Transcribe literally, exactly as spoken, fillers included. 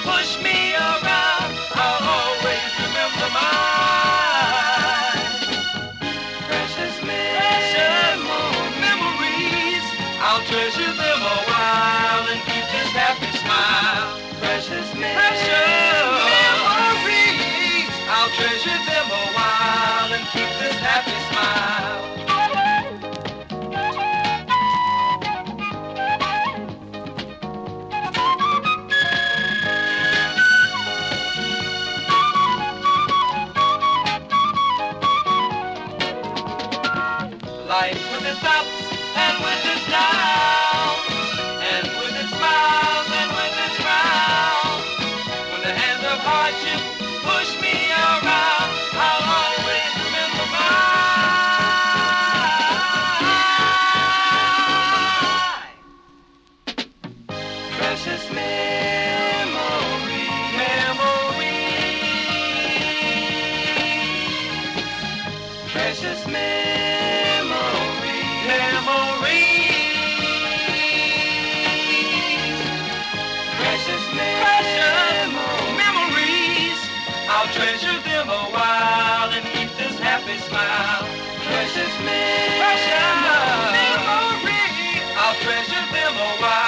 push me around, I'll always remember mine. Precious memories, I'll treasure them a while and keep this happy smile. Precious memories, I'll treasure them a while and keep this happy smile. Life with its ups and with its downs, and with its smiles and with its frowns. When the hand of hardship push me around, I'll always remember mine. Precious memory, memory, precious memory. I'll treasure them a while and keep this happy smile. Precious memories, I'll treasure them a while.